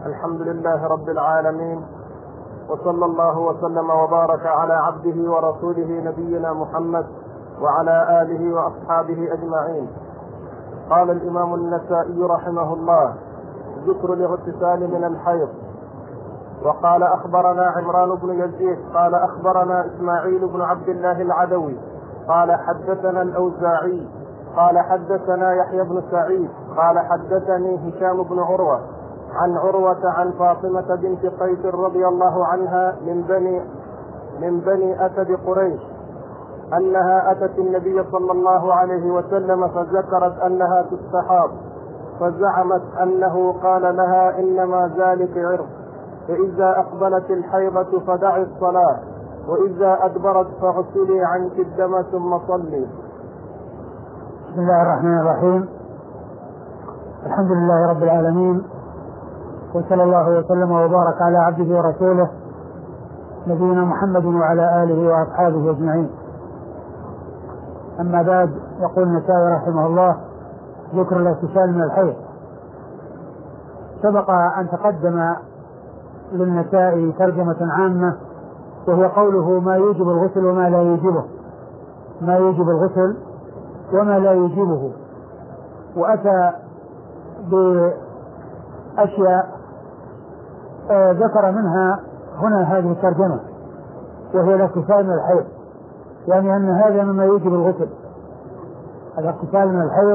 الحمد لله رب العالمين، وصلى الله وسلم وبارك على عبده ورسوله نبينا محمد وعلى آله وأصحابه أجمعين. قال الإمام النسائي رحمه الله: ذكر الاغتسال من الحيض. وقال: أخبرنا عمران بن يزيد قال أخبرنا إسماعيل بن عبد الله العدوي قال حدثنا الأوزاعي قال حدثنا يحيى بن سعيد قال حدثني هشام بن عروة عن عروة عن فاطمة بنت قيس رضي الله عنها من بني أسد قريش أنها أتت النبي صلى الله عليه وسلم فذكرت أنها تستحاض، فزعمت أنه قال لها: إنما ذلك عرق، فإذا أقبلت الحيضة فدعي الصلاة، وإذا أدبرت فاغسلي عنك الدم ثم صلي. بسم الله الرحمن الرحيم. الحمد لله رب العالمين، وصلى الله وسلم وبارك على عبده ورسوله نبينا محمد وعلى آله وأصحابه أجمعين. أما بعد، يقول النسائي رحمه الله: ذكر الاغتسال من الحيض. سبق أن تقدم للنسائي ترجمة عامة، وهو قوله: ما يوجب الغسل وما لا يوجبه، ما يوجب الغسل وما لا يوجبه. وأتى بأشياء ذكر منها هنا هذه الترجمة، وهي الاغتسال من الحيض، يعني أن هذا مما يوجب الغسل. الاغتسال من الحيض،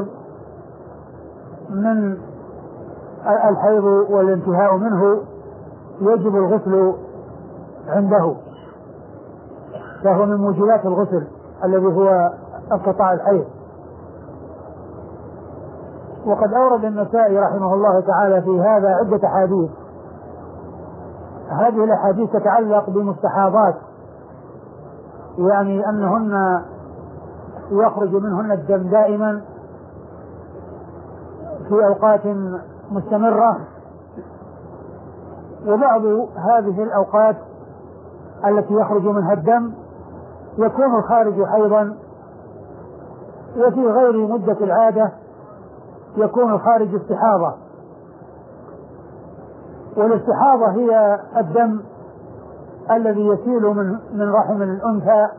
من الحيض والانتهاء منه يجب الغسل عنده، فهو من موجبات الغسل الذي هو انقطاع الحيض. وقد أورد النسائي رحمه الله تعالى في هذا عدة أحاديث. هذه الأحاديث تتعلق بمستحاضات، يعني أنهن يخرج منهن الدم دائما في أوقات مستمرة، وبعض هذه الأوقات التي يخرج منها الدم يكون الخارج حيضا، وفي غير مدة العادة يكون الخارج استحاضة. والاستحاضة هي الدم الذي يسيل من رحم الأنثى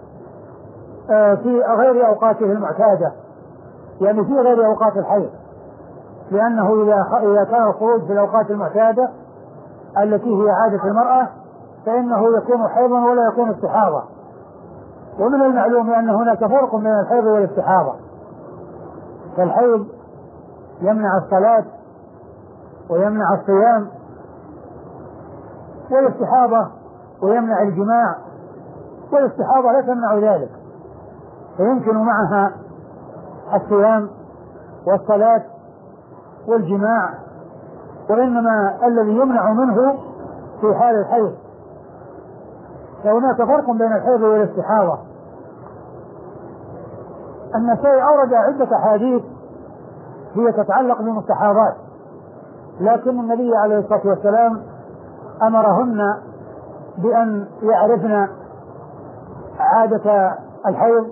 في غير أوقاته المعتادة، يعني في غير أوقات الحيض، لأنه إذا كان الخروج في الأوقات المعتادة التي هي عادة المرأة فإنه يكون حيضا ولا يكون استحاضة. ومن المعلوم أن هناك فرق بين الحيض والاستحاضة، فالحيض يمنع الصلاة ويمنع الصيام، والاستحاضة ويمنع الجماع، والاستحاضة لا تمنع ذلك، فيمكن معها الصيام والصلاة والجماع، وإنما الذي يمنع منه في حال الحيض. فهناك فرق بين الحيض والاستحاضة. النسائي أورد عدة أحاديث هي تتعلق بالمستحاضات، لكن النبي عليه الصلاة والسلام أمرهن بأن يعرفن عادة الحيض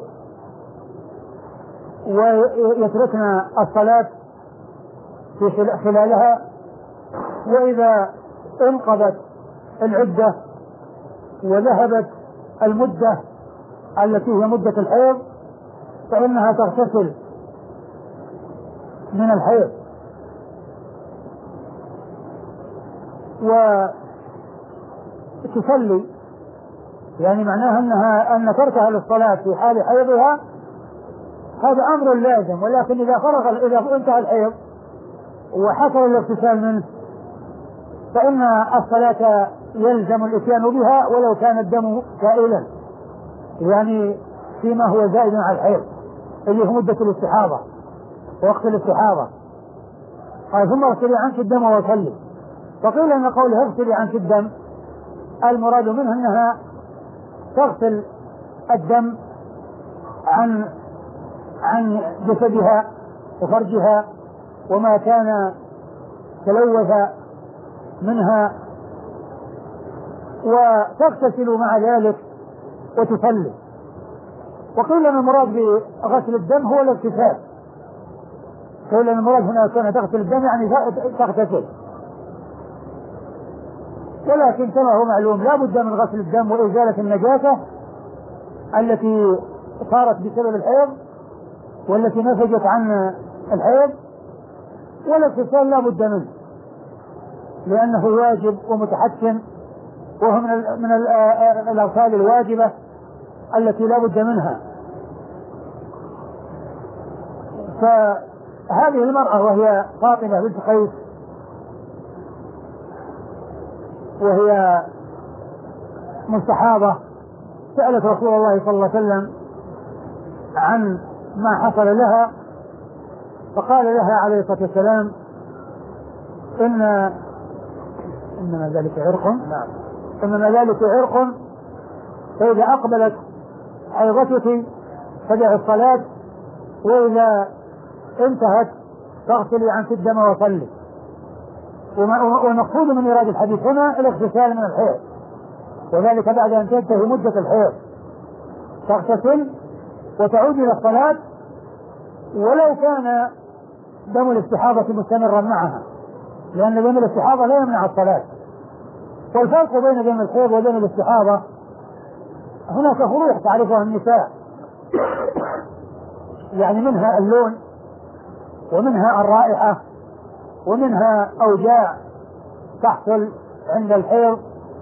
ويتركن الصلاة في خلالها، وإذا انقضت العدة وذهبت المدة التي هي مدة الحيض فإنها تغتسل من الحيض وتصلي، يعني معناها أن تركها للصلاة في حال حيضها هذا أمر لازم، ولكن إذا انتهى الحيض وحصل الاغتسال منه فإن الصلاة يلزم الاتيان بها ولو كان الدم سائلا، يعني فيما هو زائد على الحيض اللي هو مدة الاستحاضة وقت الاستحاضة. قال: ثم اغسلي عنك الدم وصلي. فقيل أن قوله اغسلي عنك الدم المراد منه أنها تغسل الدم عن جسدها وفرجها وما كان تلوث منها، وتغتسل مع ذلك وتصلي. وقيل أن المراد بغسل الدم هو الاغتسال، قيل أن المراد هنا كان تغسل الدم يعني تغتسل، ولكن كما هو معلوم لا بد من غسل الدم وإزالة النجاسة التي صارت بسبب الحيض والتي نفجت عن الحيض، والاغتسال لا بد منه لأنه واجب ومتحتم، وهو من الأغسال الواجبة التي لا بد منها. فهذه المرأة وهي فاطمة بنت قيس وهي مستحاضة سألت رسول الله صلى الله عليه وسلم عن ما حصل لها، فقال لها عليه الصلاة والسلام إنما ذلك عرق، إنما ذلك عرق، فإذا أقبلت حيضتك فدعي الصلاة، وإذا انتهت فاغسلي عنك الدم وصلي. والمقصود من إيراد الحديث هنا الاغتسال من الحيض، وذلك بعد أن تنتهي مدة الحيض تغتسل وتعود إلى الصلاة ولو كان دم الاستحاضة مستمرا معها، لأن دم الاستحاضة لا يمنع الصلاة. والفرق بين دم الحيض ودم الاستحاضة هناك فروق تعرفها النساء، يعني منها اللون ومنها الرائحة ومنها أوجاع تحصل عند الحيض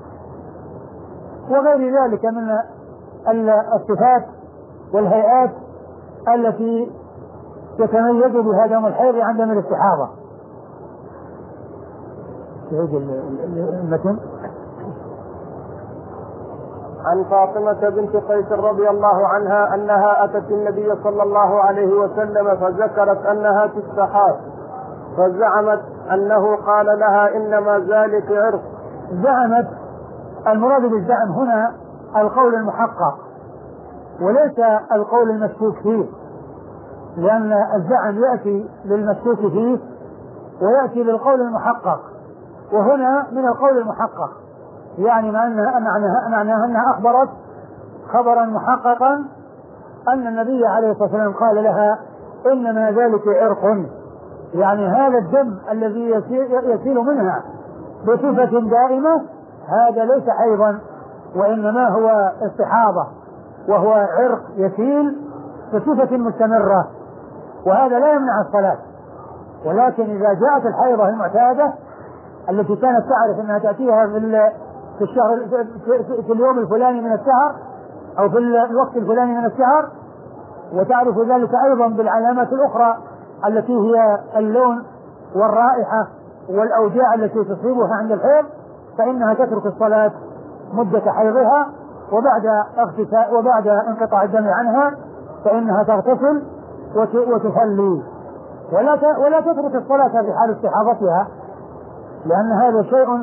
وغير ذلك من الصفات والهيئات التي يتميز بها دم الحيض عن دم الاستحاضة. عن فاطمة بنت قيس رضي الله عنها أنها أتت النبي صلى الله عليه وسلم فذكرت أنها تستحاض، فزعمت أنه قال لها إنما ذلك عرق. زعمت، المراد بالزعم هنا القول المحقق وليس القول المشكوك فيه، لأن الزعم يأتي للمشكوك فيه ويأتي للقول المحقق، وهنا من القول المحقق، يعني معناها أنها أخبرت خبرا محققا أن النبي عليه الصلاة والسلام قال لها إنما ذلك عرق، يعني هذا الدم الذي يسيل منها بصفة دائمة هذا ليس حيضا وإنما هو استحاضة، وهو عرق يسيل بصفة مستمرة، وهذا لا يمنع الصلاة. ولكن إذا جاءت الحيضة المعتادة التي كانت تعرف أنها تأتيها في الشهر في اليوم الفلاني من الشهر أو في الوقت الفلاني من الشهر، وتعرف ذلك أيضا بالعلامات الأخرى التي هي اللون والرائحة والأوجاع التي تصيبها عند الحيض، فإنها تترك الصلاة مدة حيضها، وبعد انقطاع الدم عنها فإنها تغتسل وتصلي، ولا تترك الصلاة في حال استحاضتها، لأن هذا شيء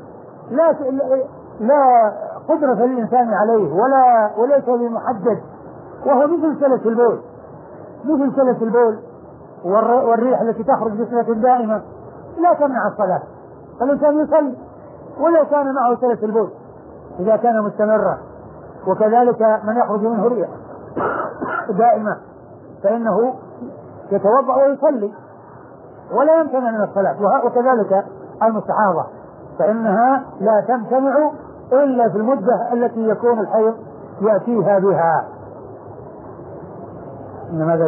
لا قدرة للإنسان عليه وليس بمحدد، وهو مثل سلس البول والريح التي تخرج بصفة دائمة لا تمنع الصلاة، فالإنسان يصلي ولو كان معه سلس البول إذا كان مستمرا، وكذلك من يخرج منه ريح دائمة فإنه يتوضأ ويصلي ولا يمتنع من الصلاة. وكذلك المستحاضة فإنها لا تمتنع إلا في المدة التي يكون الحيض يأتيها بها. إنما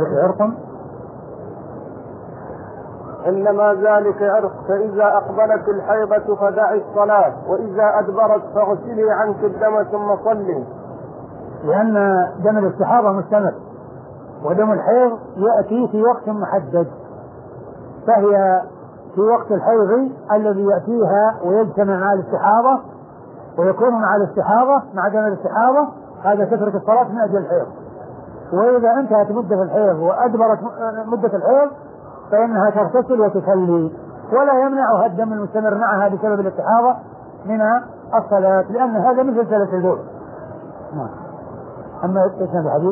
ذلك عرق، فإذا أقبلت الحيضة فدعي الصلاة، وإذا أدبرت فاغسلي عنك الدم ثم صلي. لأن دم الاستحاضة مستمر، ودم الحيض يأتي في وقت محدد، فهي في وقت الحيض الذي يأتيها ويجتمع مع الاستحاضة ويكون مع الاستحاضة مع دم الاستحاضة، هذا تترك الصلاة من أجل الحيض. وإذا انتهت مدة الحيض وأدبرت مدة الحيض فإنها تغتسل وتصلي، ولا يمنعها الدم المستمر معها بسبب الاستحاضة من الصلاة، لأن هذا مثل سلس البول. أما إسناد الحديث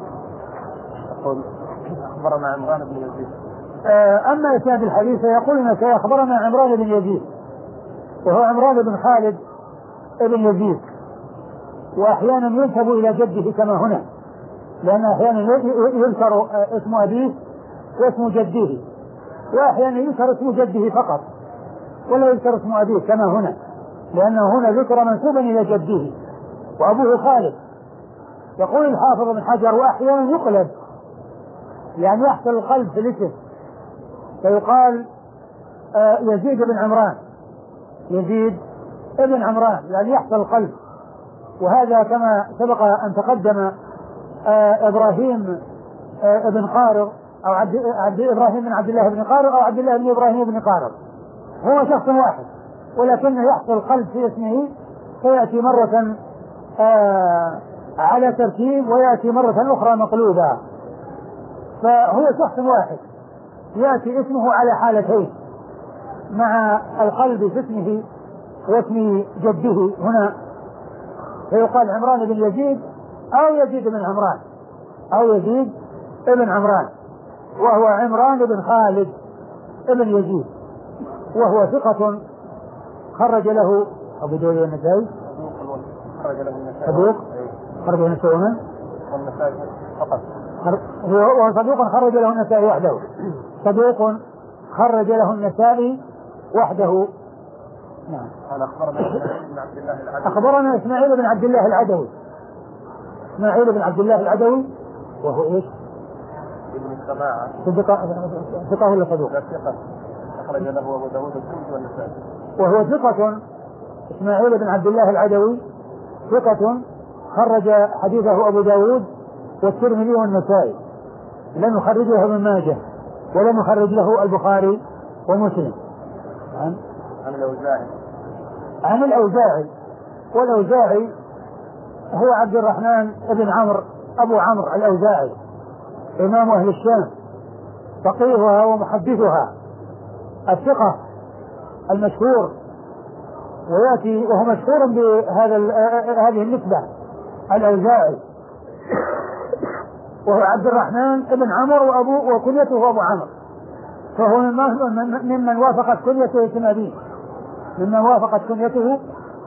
أخبرنا عمران بن يزيد. أما إسناد الحديث يقول إنك أخبرنا عمران بن يزيد، وهو عمران بن خالد بن يزيد، وأحيانا ينسب إلى جده كما هنا، لأن أحيانا يذكر اسم أبيه واسم جده، وأحيانا يذكر اسم جده فقط ولا يذكر اسم أبيه كما هنا، لأنه هنا ذكر منسوبا إلى جده وأبوه خالد. يقول الحافظ بن حجر وأحيانا يقلب، يعني يحصل القلب في الاسم، فيقال يزيد بن عمران، يزيد ابن عمران، يعني يحصل القلب. وهذا كما سبق أن تقدم إبراهيم ابن قارض أو إبراهيم بن عبد الله بن قارض أو عبد الله بن إبراهيم بن قارض، هو شخص واحد ولكنه يحصل قلب في اسمه، فيأتي مرة على ترتيب ويأتي مرة أخرى مقلوبا، فهو شخص واحد يأتي اسمه على حالتين، مع القلب في اسمه واسم جده هنا، فيقال عمران بن يزيد أو يزيد بن عمران أو يزيد ابن عمران، وهو عمران بن خالد ابن يزيد، وهو ثقة خرج له أبو داود والنسائي، صدوق خرج له النسائي والنسائي فقط، هو صدوق خرج له النسائي وحده، صدوق خرج له النسائي وحده. نعم. أخبرنا إسماعيل بن عبد الله العدوي، إسماعيل بن عبد الله العدوي وهو إيش؟ ابن السماعة، ثقة ولا صدوق؟ ثقة أخرج له أبو داود الكوفي والنسائي، وهو ثقة. إسماعيل بن عبد الله العدوي ثقة خرج حديثه أبو داود والترمذي والنسائي، لم يخرجه ابن ماجه ولم يخرج له البخاري ومسلم. عن الأوزاعي، والأوزاعي هو عبد الرحمن بن عمرو أبو عمرو الأوزاعي، إمام أهل الشام، فقيهها ومحدثها، الثقة المشهور، ويأتي وهو مشهور بهذه النسبة الأوزاعي، وهو عبد الرحمن بن عمرو وأبوه وكنيته أبو عمرو، فهو ممن وافقت كنيته اسم أبيه، ممن وافقت كنيته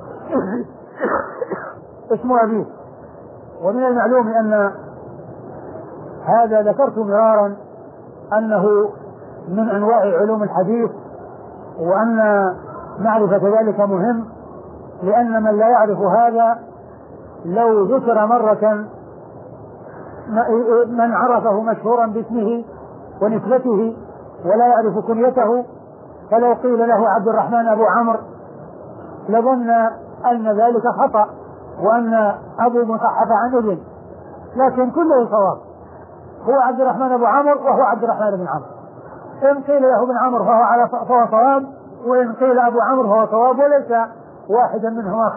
اسم أبيه. ومن المعلوم أن هذا ذكرت مرارا أنه من أنواع علوم الحديث، وأن معرفة ذلك مهم، لأن من لا يعرف هذا لو ذكر مرة من عرفه مشهورا باسمه ونسبته ولا يعرف كنيته، فلو قيل له عبد الرحمن أبو عمرو لظن أن ذلك خطأ وأن أبو مصحف عن ابن، لكن كله صواب، هو عبد الرحمن أبو عمرو وهو عبد الرحمن بن عمرو، إن قيل له ابن عمرو فهو صواب، وإن قيل أبو عمرو فهو صواب، وليس واحدا منهما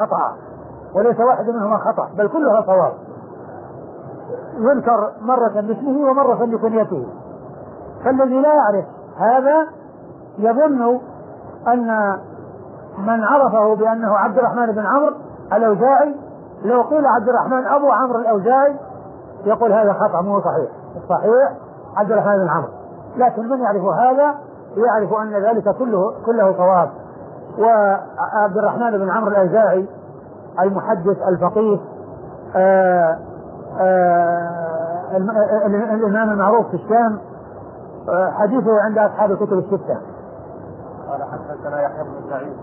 خطأ، بل كلها صواب، يذكر مرة باسمه ومرة بكنيته. فالذي لا يعرف هذا يظن أن من عرفه بأنه عبد الرحمن بن عمرو الأوزاعي، لو قيل عبد الرحمن أبو عمرو الأوزاعي يقول هذا خطأ مو صحيح، الصحيح عبد الرحمن بن عمرو، لكن من يعرف هذا يعرف أن ذلك كله صواب. وعبد الرحمن بن عمرو الأوزاعي المحدث الفقيه الإمام المعروف في الشام، حديثه عند أصحاب الكتب الستة. قال حدثنا يحيى بن سعيد،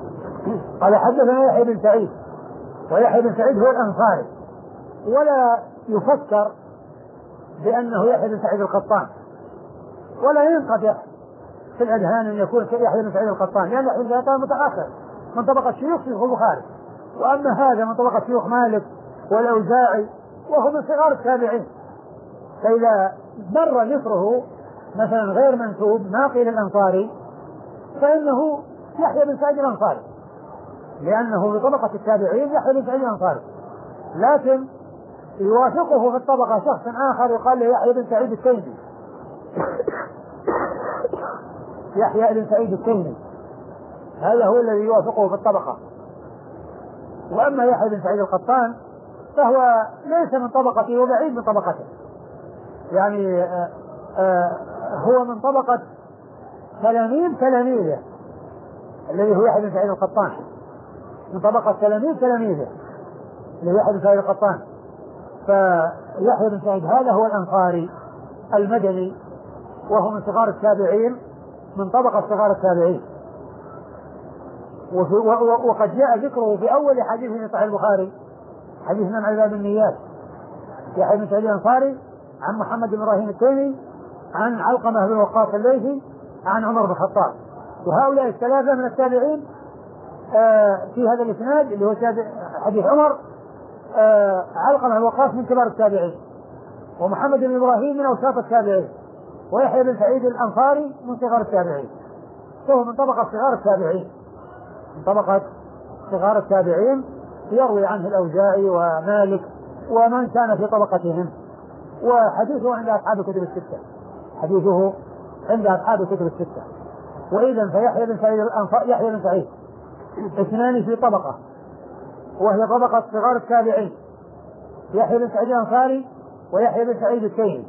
ويحيى بن سعيد هو الأنصاري، ولا يفكر بأنه يحيى بن سعيد القطان، ولا ينقطع في الأذهان أن يكون يحيى بن سعيد القطان، لأن يحيى بن سعيد متأخر من طبقة شيوخ البخاري، وأما هذا من طبقة شيوخ مالك والأوزاعي، وهو من صغار التابعين، فإذا مر ذكره مثلا غير منسوب ما قيل الأنصاري فإنه يحيى بن سعيد الأنصاري، لأنه بطبقة التابعين يحيى بن سعيد الأنصاري، لكن يوافقه في الطبقة شخص آخر يقال له يحيى بن سعيد التيمي، يحيى بن سعيد التيمي، هذا هو الذي يوافقه في الطبقة. وأما يحيى بن سعيد القطان فهو ليس من طبقته وبعيد من طبقته، يعني هو من طبقة تلاميذه الذي هو يحيى بن سعيد القطان، من طبقة تلاميذه الذي يحيى بن سعيد القطان. فيحيى بن سعيد هذا هو الأنصاري المدني، وهو من صغار التابعين، من طبقة صغار التابعين. وقد جاء ذكره في أول حديث في صحيح البخاري، حديث من عباد النيات، يحيى بن سعيد الأنصاري عن محمد بن إبراهيم التيمي عن علقمة بن وقاص الليثي عن عمر بن الخطاب. وهؤلاء الثلاثة من التابعين في هذا الإسناد اللي هو حديث عمر. علقمة بن وقاص من كبار التابعين، ومحمد بن إبراهيم من أوساط التابعين، ويحيى بن سعيد الأنصاري من صغار التابعين، فهو من طبقة صغار التابعين، من طبقة صغار التابعين، يروي عنه الأوزاعي ومالك ومن كان في طبقتهم. وحديثه عند أصحاب الكتب الستة، حديثه عند أصحاب الكتب الستة. وإذا فيحيى بن سعيد الأنصاري، يحيى بن سعيد اثنان في طبقة، وهي طبقة صغار التابعين، يحيى بن سعيد الأنصاري ويحيى بن سعيد التيمي.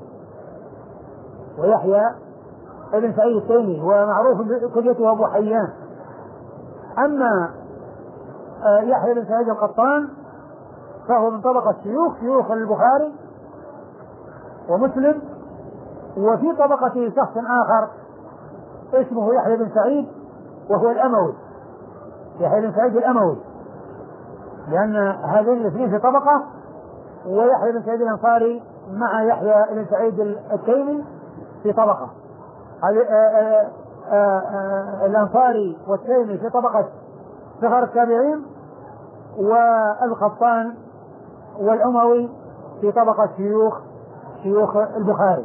ويحيى بن سعيد التيمي ومعروف كنيته أبو حيان. أما يحيى بن سعيد القطان فهو من طبقة شيوخ البخاري ومسلم. وفي طبقة شخص آخر اسمه يحيى بن سعيد وهو الأموي، يحيى بن سعيد الأموي، لأن هذين الاثنين في طبقة، ويحيى بن سعيد الأنصاري مع يحيى بن سعيد التيمي في طبقة. الأنصاري والتيمي في طبقة صغار التابعين، والقطان والأموي في طبقة شيوخ البخاري.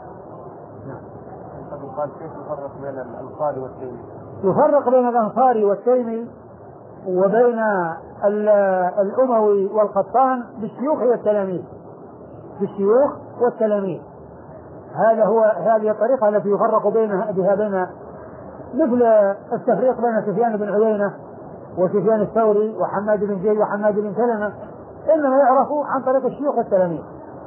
كيف يفرق بين الأنصاري والتيمي؟ يفرق بين الأنصاري والتيمي وبين الأموي والقطان بالشيوخ والتلاميذ، بالشيوخ والتلاميذ. هذه الطريقة التي يفرق بها بين، مثل التفريق بين سفيان بن عيينة وسفيان الثوري وحماد بن زيد وحماد بن سلمة، إنما يعرفوا عن طريق الشيوخ والتلاميذ.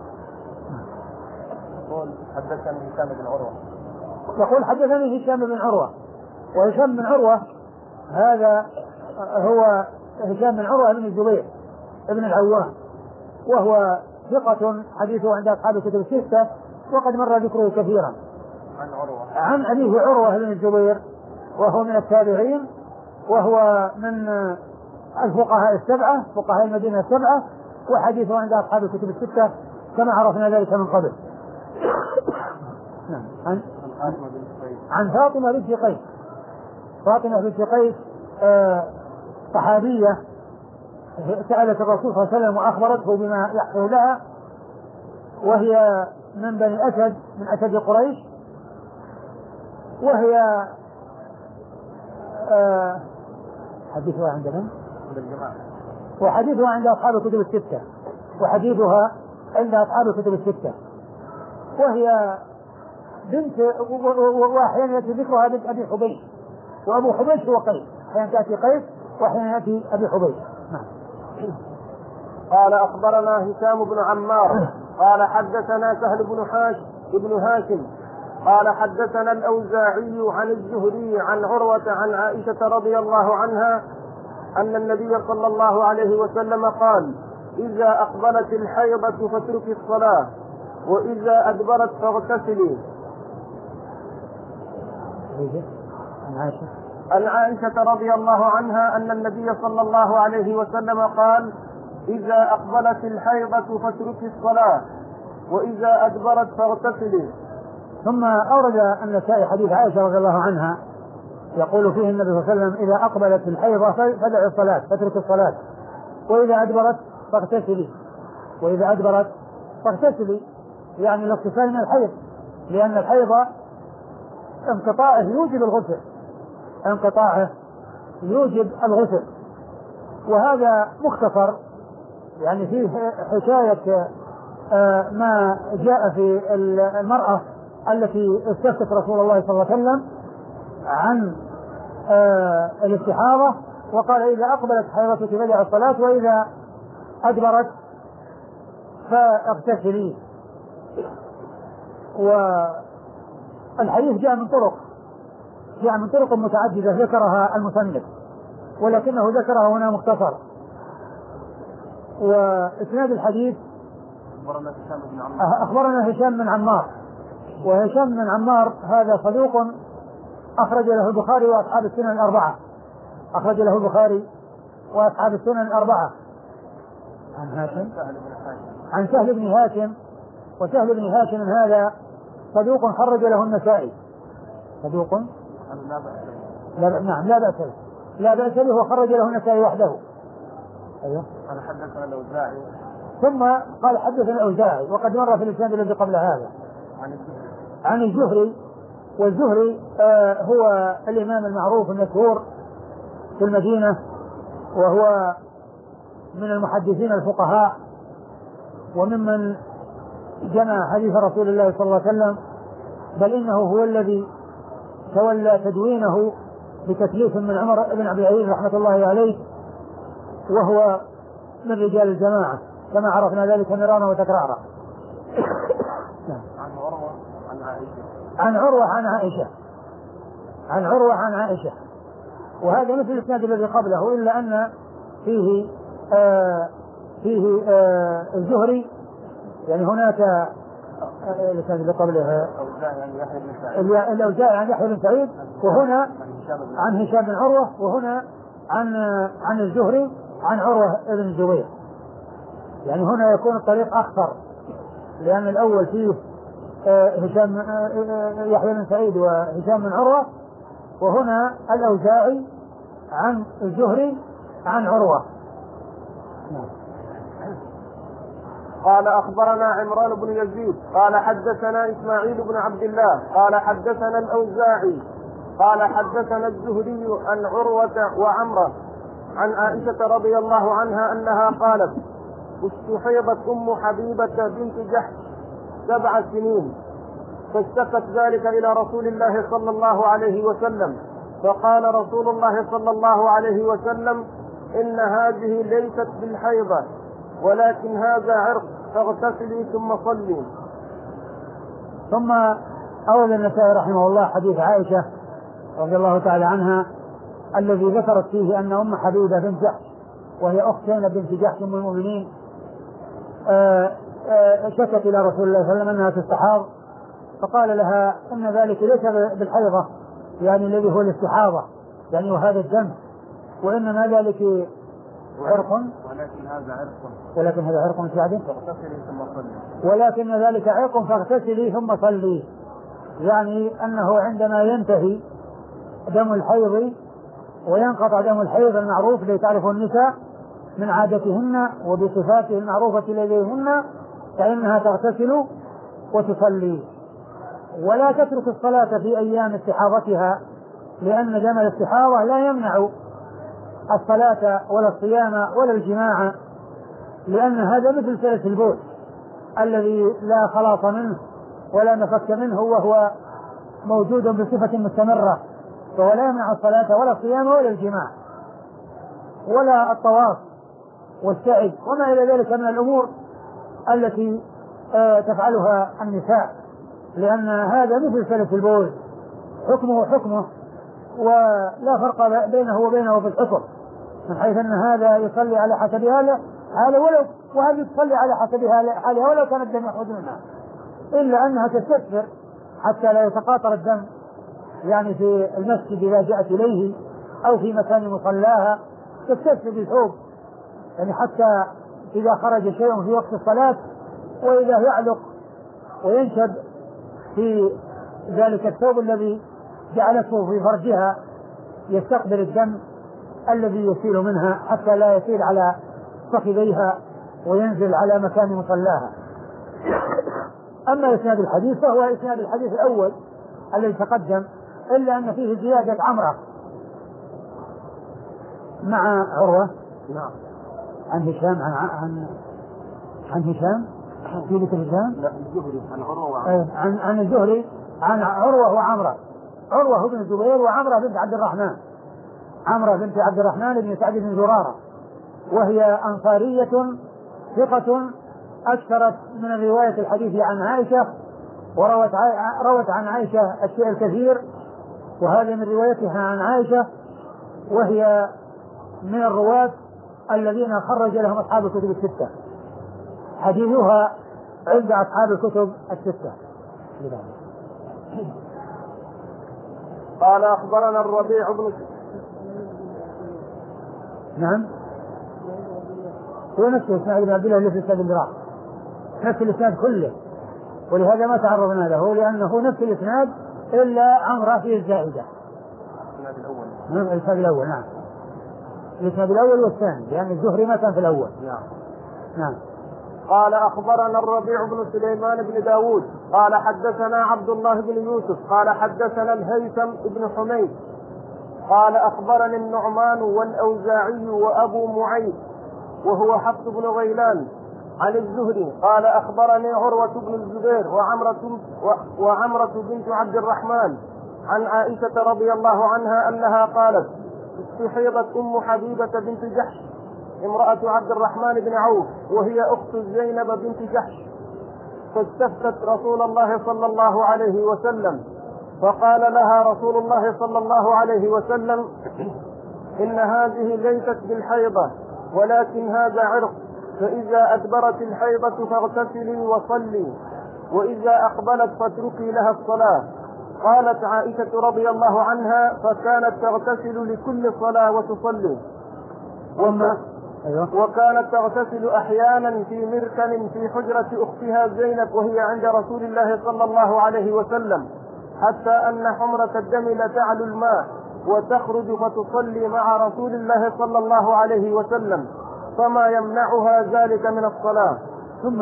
يقول حدثني هشام بن عروة، يقول حدثني هشام بن عروة. وهشام بن عروة هذا هو هشام بن عروة بن الزبير ابن العوام، وهو ثقة حديثه عند أصحاب الكتب الستة، وقد مر ذكره كثيرا. عن أبيه عروة بن الزبير وهو من التابعين، وهو من الفقهاء السبعة، فقهاء المدينة السبعة، وحديثه عند أصحاب الكتب الستة كما عرفنا ذلك من قبل. عن فاطمة بنت قيس. فاطمة بنت قيس صحابية سألت الرسول صلى الله عليه وسلم وأخبرته بما يحصل لها، وهي من بني أسد، من أسد قريش، وهي حديثها عندنا وحديثها عند أصحاب الكتب الستة، وحديثها عند أصحاب الكتب الستة، وهي بنت، وأحيانا يأتي ذكرها بنت أبي حبيش، وأبو حبيش هو قيس، أحيانا تأتي قيس وأحيانا يأتي أبي حبيش. قال أخبرنا هشام بن عمار قال حدثنا سهل بن هاشم قال حدثنا الأوزاعي عن الزهري عن عروة عن عائشة رضي الله عنها أن النبي صلى الله عليه وسلم قال: إذا أقبلت الحيضة فاتركي الصلاة، وإذا أدبرت فاغتسلي. عن عائشة رضي الله عنها أن النبي صلى الله عليه وسلم قال: إذا أقبلت الحيضة فاتركي الصلاة، وإذا أدبرت فاغتسلي. ثم أورد النسائي حديث عائشة رضي الله عنها يقول فيه النبي صلى الله عليه وسلم: إذا أقبلت الحيضة فدعي الصلاة، فاترك الصلاة، وإذا أدبرت فاغتسلي. وإذا أدبرت فاغتسلي يعني الاغتسال من الحيض، لأن الحيض انقطاعه يوجب الغسل، انقطاعه يوجب الغسل. وهذا مختصر يعني فيه حكاية ما جاء في المرأة التي استفتت رسول الله صلى الله عليه وسلم عن الاستحاضة، وقال: إذا أقبلت حيضتك فدعي الصلاة، وإذا أدبرت فاغتسلي. والحديث جاء من طرق متعددة ذكرها المصنف، ولكنه ذكرها هنا مختصر. وإسناد الحديث أخبرنا هشام بن عمار. وهشام بن عمار هذا صدوق أخرج له البخاري وأصحاب السنن الأربعة، أخرج له البخاري وأصحاب السنن الأربعة. عن هاشم عن سهل بن هاشم. وسهل بن هاشم هذا صدوق خرج له النسائي. صدوق نعم لا بأس به وخرج له النسائي وحده. أيوه. أنا حدثنا الأوزاعي ثم قال حدثنا الأوزاعي وقد مر في الإسناد الذي قبل هذا عن الزهري. والزهري هو الإمام المعروف المشهور في المدينة، وهو من المحدثين الفقهاء وممن جمع حديث رسول الله صلى الله عليه وسلم، بل إنه هو الذي تولى تدوينه بتكليف من عمر بن عبد العزيز رحمة الله عليه، وهو من رجال الجماعة كما عرفنا ذلك مرارا وتكرارا. عن عروة عن عائشة. وهذا مثل الإسناد الذي قبله، إلا أن فيه الزهري، يعني هناك الإسناد اللي قبله الأوزاعي عن يحيى بن سعيد، وهنا عن هشام بن عروة، وهنا عن الزهري عن عروة بن الزبير. يعني هنا يكون الطريق أخطر، لأن الأول فيه هشام يحيى بن سعيد وهشام بن عروة، وهنا الأوزاعي عن الزهري عن عروة. قال أخبرنا عمران بن يزيد قال حدثنا إسماعيل بن عبد الله قال حدثنا الأوزاعي قال حدثنا الزهري عن عروة وعمرة عن عائشة رضي الله عنها أنها قالت: استحيضت أم حبيبة بنت جحش 7 سنين، فاشتكت ذلك إلى رسول الله صلى الله عليه وسلم، فقال رسول الله صلى الله عليه وسلم: إن هذه ليست بالحيضة ولكن هذا عرق، فاغتسلي ثم صلي. ثم أورد النسائي رحمه الله حديث عائشة رضي الله تعالى عنها الذي ذكرت فيه أن أم حبيبة بنت جحش، وهي أخت زينب بنت جحش من المؤمنين، شكت إلى رسول الله صلى الله عليه وسلم أنها تستحاض، فقال لها إن ذلك ليس بالحيضة، يعني الذي هو الاستحاضة، يعني وهذا الدم، وإنما ذلك عرق، ولكن هذا عرق سعد، ولكن ذلك عرق فاغتسلي ثم صلي. يعني أنه عندما ينتهي دم الحيض وينقطع دم الحيض المعروف الذي تعرفه النساء من عادتهن وبصفاته المعروفة لديهن، فإنها تغتسل وتصلي، ولا تترك الصلاة في أيام استحاضتها، لأن دم الاستحاضة لا يمنع الصلاة ولا الصيام ولا الجماع، لأن هذا مثل سلس البول الذي لا خلاص منه ولا مفك منه، وهو موجود بصفة مستمرة، فهو لا يمنع الصلاة ولا الصيام ولا الجماع ولا الطواف والسعي وما إلى ذلك من الأمور التي تفعلها النساء، لأن هذا مثل سلس البول، حكمه ولا فرق بينه وبينه في الحكم، من حيث أن هذا يصلي على حسب هذا ولو، وهذه تصلي على حسب حالها ولو كان الدم يخرج منها، إلا أنها تستكثر حتى لا يتقاطر الدم، يعني في المسجد إذا جاءت إليه أو في مكان مصلاها تستكثر بالثوب، يعني حتى إذا خرج شيء في وقت الصلاة وإذا يعلق وينشب في ذلك الثوب الذي جعلته في فرجها يستقبل الدم الذي يسيل منها حتى لا يسيل على فخذيها وينزل على مكان مصلاها. أما إسناد الحديث فهو إسناد الحديث الأول الذي تقدم، إلا أن فيه زيادة عمرة مع عروة عن هشام عن هشام في ذكر هشام عن الزهري عن عروة وعمرة، عروة بن الزبير وعمرة بنت عبد الرحمن، عمرة بنت عبد الرحمن بن سعد بن زرارة، وهي أنصارية ثقة أكثرت من رواية الحديث عن عائشة، وروت عن عائشة الشيء الكثير، وهذا من روايتها عن عائشة، وهي من الرواة الذين خرج لهم أصحاب الكتب الستة، حديثها عند أصحاب الكتب الستة. قال أخبرنا الربيع بن نعم هو نفس إسماعيل بن عبد الله اللي في إسناد الميراث، نفس الإسناد كله، ولهذا ما تعرضنا له لأنه نفس الإسناد إلا عمرة فيه الزائدة. الإسناد الأول نعم، الإسناد الأول والثاني، لأن الزهري ما كان في الأول. نعم. قال أخبرنا الربيع بن سليمان بن داود قال حدثنا عبد الله بن يوسف قال حدثنا الهيثم بن حميد قال أخبرني النعمان والأوزاعي وأبو معيد وهو حفص بن غيلان عن الزهري قال أخبرني عروة بن الزبير وعمرة بنت عبد الرحمن عن عائشة رضي الله عنها أنها قالت استحيضت أم حبيبة بنت جحش امرأة عبد الرحمن بن عوف وهي أخت زينب بنت جحش، فاستفتت رسول الله صلى الله عليه وسلم، فقال لها رسول الله صلى الله عليه وسلم إن هذه ليست بالحيضة ولكن هذا عرق، فإذا أدبرت الحيضة فاغتسلي وصلي، وإذا أقبلت فاتركي لها الصلاة. قالت عائشة رضي الله عنها فكانت تغتسل لكل صلاة وتصلي، وكانت تغتسل أحيانا في مركن في حجرة أختها زينب وهي عند رسول الله صلى الله عليه وسلم، حتى أن حمرة الدم لتعلو الماء وتخرج فتصلي مع رسول الله صلى الله عليه وسلم، فما يمنعها ذلك من الصلاة. ثم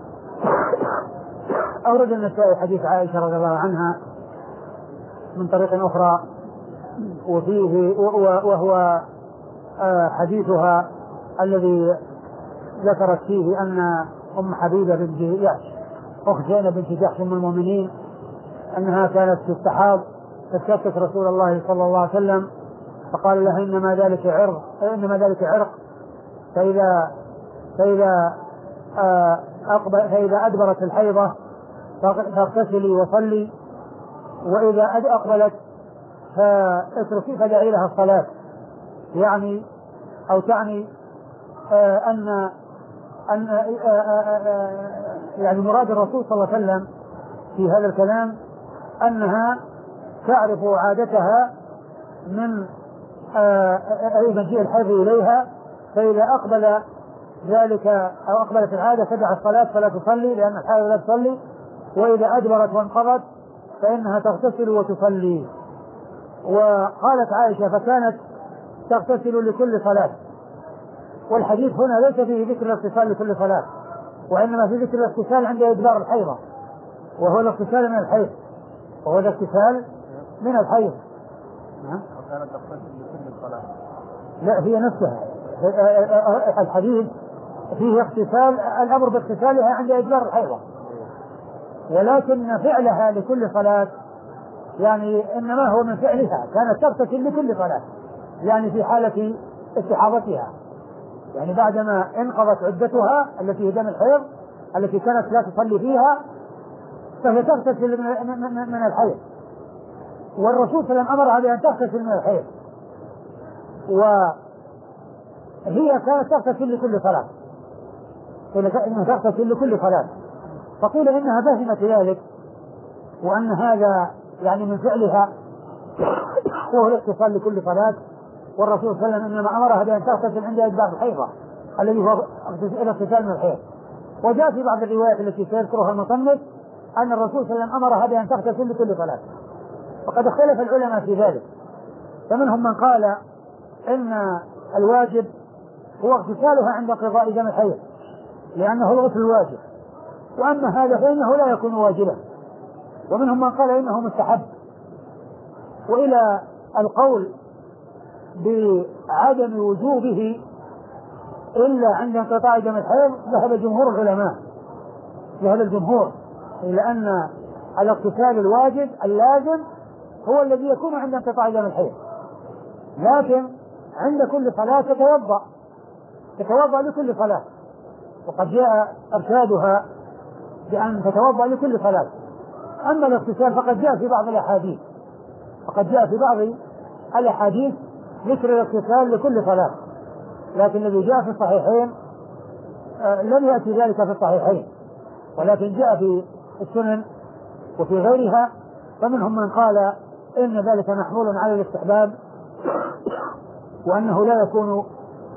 أورد النسائي حديث عائشة رضي الله عنها من طريق أخرى، وفيه وهو حديثها الذي ذكرت فيه أن أم حبيبة بنت جحش أخت زينب بنت جحش من المؤمنين أنها كانت تستحاض، فاستفتت رسول الله صلى الله عليه وسلم فقال لها إنما ذلك عرق، فإذا أدبرت الحيضة فاغتسلي وصلي، وإذا أقبلت فاتركي فدعي لها الصلاة. يعني أو تعني أن يعني مراد الرسول صلى الله عليه وسلم في هذا الكلام أنها تعرف عادتها من مجيء الحيض إليها، فإذا أقبل ذلك أو أقبلت العادة تدع الصلاة فلا تصلي لأن الحائض لا تصلي، وإذا أدبرت وانقضت فإنها تغتسل وتصلي. وقالت عائشة فكانت تغتسل لكل صلاة، والحديث هنا ليس فيه ذكر الاغتسال لكل صلاة، وإنما في ذكر الاغتسال عند إدبار الحيضة، وهو الاغتسال من الحيض، وهو الاغتسال من الحيض. وكانت تغتسل لكل صلاة. لا هي نفسها الحديث فيه اغتسال، الأمر باغتسالها عند إدبار الحيضة، ولكن فعلها لكل صلاة يعني إنما هو من فعلها، كانت تغتسل لكل صلاة يعني في حالة استحاضتها، يعني بعدما انقضت عدتها التي هي دم الحيض التي كانت لا تصلي فيها فهي تغتسل من الحيض، والرسول صلى الله عليه وسلم أمرها بأن تغتسل من الحيض، وهي كانت تغتسل لكل صلاة، إنها تغتسل لكل صلاة، فقيل إنها فهمت ذلك وأن هذا يعني من فعلها وهو الاغتسال لكل صلاة، والرسول صلى الله عليه وسلم إنما أمرها بأن تغتسل عند إدبار الحيضة الذي هو الاغتسال من الحيض. وجاء في بعض الروايات التي سيذكرها المصنف أن الرسول صلى الله عليه وسلم أمرها بأن تغتسل لكل صلاة، وقد اختلف العلماء في ذلك، فمنهم من قال إن الواجب هو اغتسالها عند قضاء دم الحيض لأنه الغسل الواجب، وأما هذا فإنه لا يكون واجبا، ومنهم من قال إنه مستحب. وإلى القول بعدم وجوبه إلا عند انقطاع دم الحيض ذهب جمهور العلماء، ذهب الجمهور إلى أن الاغتسال الواجب اللازم هو الذي يكون عند انقطاع دم الحيض، لكن عند كل صلاة تتوضأ لكل صلاة، وقد جاء إرشادها بأن تتوضأ لكل صلاة. أما الاغتسال فقد جاء في بعض الأحاديث ذكر الاغتسال لكل صلاة، لكن الذي جاء في الصحيحين لم يأتي ذلك في الصحيحين، ولكن جاء في السنن وفي غيرها، فمنهم من قال إن ذلك محمول على الاستحباب وأنه لا يكون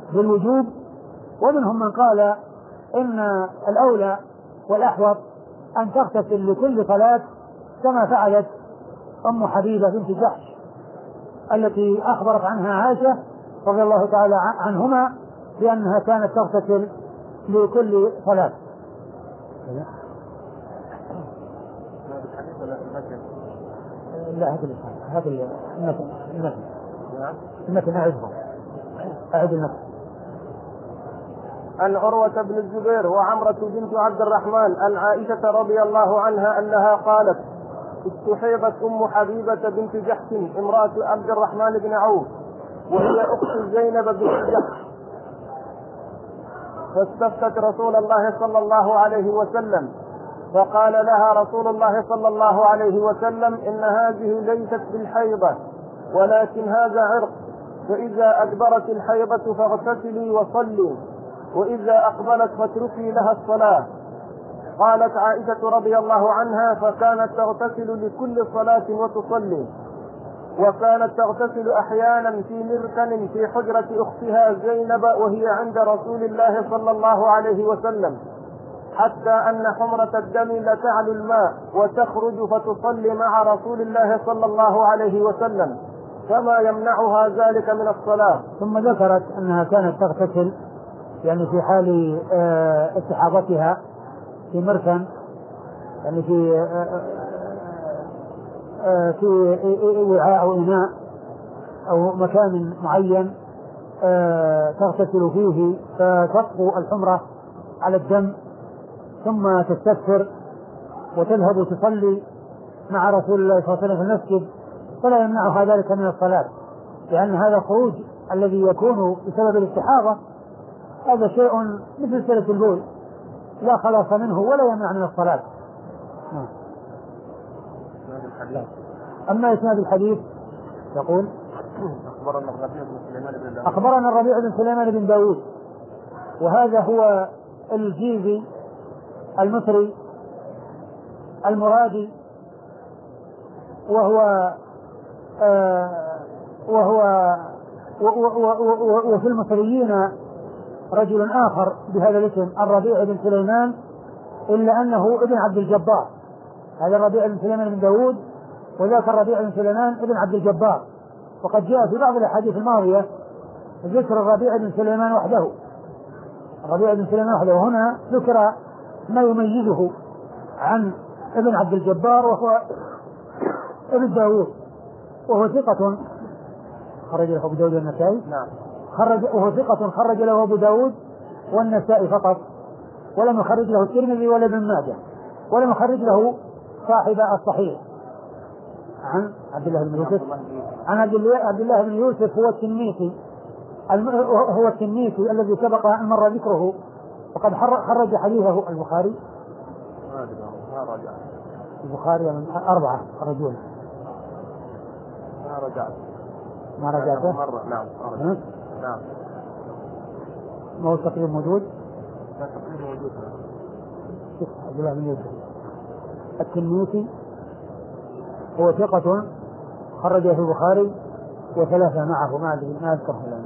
بالوجوب، ومنهم من قال إن الأولى والأحوط أن تغتسل لكل صلاة كما فعلت أم حبيبة بنت جحش التي أخبرت عنها عائشة رضي الله تعالى عنهما بأنها كانت تغتسل لكل صلاة. لا هذا المثل أعد المثل. عن عروة بن الزبير وعمرة بنت عبد الرحمن عن عائشة رضي الله عنها أنها قالت: استحيضت أم حبيبة بنت جحش امرأة عبد الرحمن بن عوف وهي أخت زينب بنت جحش، فاستفتت رسول الله صلى الله عليه وسلم، فقال لها رسول الله صلى الله عليه وسلم: إن هذه ليست بالحيضة ولكن هذا عرق، فإذا أدبرت الحيضة فاغتسلي وصلي، وإذا أقبلت فاتركي لها الصلاة. قالت عائشة رضي الله عنها: فكانت تغتسل لكل صلاة وتصلي، وكانت تغتسل أحيانا في مركن في حجرة أختها زينب وهي عند رسول الله صلى الله عليه وسلم، حتى أن حمرة الدم لتعلو الماء وتخرج فتصلي مع رسول الله صلى الله عليه وسلم، فما يمنعها ذلك من الصلاة. ثم ذكرت أنها كانت تغتسل يعني في حال استحاضتها في مركن، يعني في وعاء أو إناء أو مكان معين تغتسل فيه، فتطفو الحمرة على الدم ثم تستكثر وتذهب تصلي مع رسول الله صلى الله عليه وسلم في المسجد، فلا يمنعها ذلك من الصلاة، لأن هذا الخروج الذي يكون بسبب الاستحاضة هذا شيء مثل سلة البول لا خلاص منه ولا يمنع من الصلاة. أما إسناد الحديث يقول: أخبرنا الربيع بن سليمان بن داود، وهذا هو الجيزي المصري المرادي، وفي المصريين رجل آخر بهذا الاسم الربيع بن سليمان، إلا أنه ابن عبد الجبار. هذا الربيع بن سليمان بن داود وذاك الربيع بن سليمان ابن عبد الجبار، وقد جاء في بعض الأحاديث الماضية ذكر الربيع بن سليمان وحده، الربيع بن سليمان وحده، وهنا ذكر ما يميزه عن ابن عبد الجبار وهو ابن داود، وهو ثقة خرج له أبو داود والنسائي. وهو ثقة خرج له أبو داود والنسائي فقط، ولم يخرج له الترمذي ولا ابن ماجه، ولم يخرج له صاحب الصحيح. عن عبد الله بن يوسف، عن عبد الله بن يوسف هو التنيسي الذي سبق أن مر ذكره، وقد خرج حديثه البخاري من 4 خرجوه. ما رجعته نعم ما هو التقريب موجود. عبد الله بن يوسف التنيسي هو ثقة خرجه في البخاري وثلاثة معه، ما أذكره الآن.